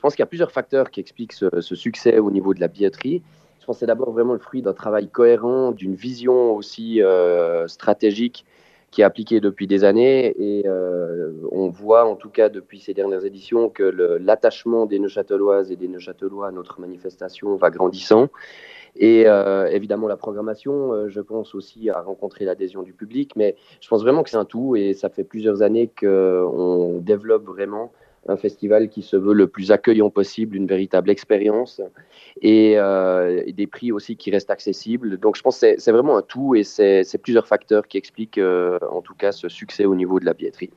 pense qu'il y a plusieurs facteurs qui expliquent ce succès au niveau de la billetterie. Je pense que c'est d'abord vraiment le fruit d'un travail cohérent, d'une vision aussi stratégique qui est appliquée depuis des années. Et on voit en tout cas depuis ces dernières éditions que l'attachement des Neuchâteloises et des Neuchâtelois à notre manifestation va grandissant. Et évidemment, la programmation, je pense aussi à rencontrer l'adhésion du public, mais je pense vraiment que c'est un tout et ça fait plusieurs années qu'on développe vraiment un festival qui se veut le plus accueillant possible, une véritable expérience et des prix aussi qui restent accessibles. Donc je pense que c'est vraiment un tout et c'est plusieurs facteurs qui expliquent en tout cas ce succès au niveau de la billetterie.